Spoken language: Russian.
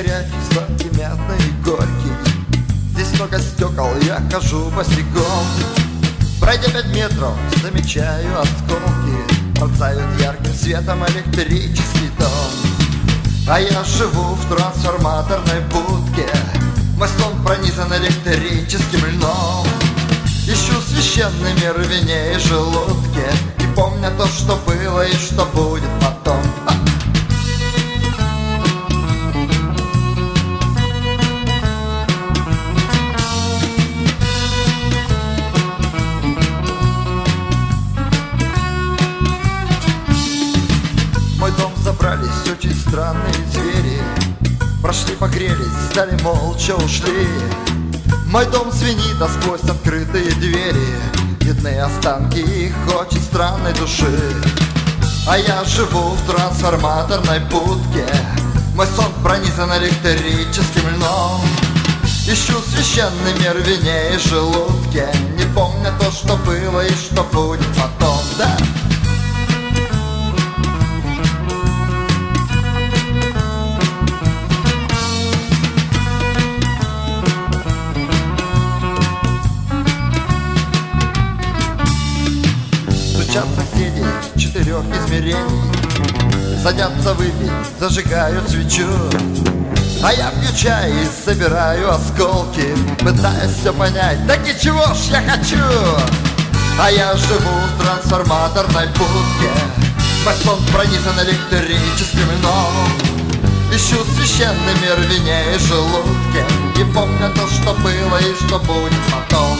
горячий, сладкий, мятный и горький. Здесь много стекол, я хожу босиком. Пройдя 5 метров, замечаю осколки. Мерцают ярким светом электрический дом. А я живу в трансформаторной будке. Мой сон пронизан электрическим льном. Ищу священный мир в вине и желудке, и помня то, что было и что будет потом. В мой дом забрались очень странные звери. Прошли, погрелись, стали молча ушли. Мой дом звенит, а сквозь открытые двери видны останки их очень странной души. А я живу в трансформаторной будке. Мой сон пронизан электрическим льном. Ищу священный мир в вине и желудке, не помня то, что было и что будет потом, да? Стучат соседи 4 измерений, садятся выпить, зажигают свечу. А я пью чай и собираю осколки, пытаясь все понять, так и чего ж я хочу? А я живу в трансформаторной будке. Мой сон пронизан электрическим льном. Ищу священный мир в вине и желудке, не помня то, что было и что будет потом.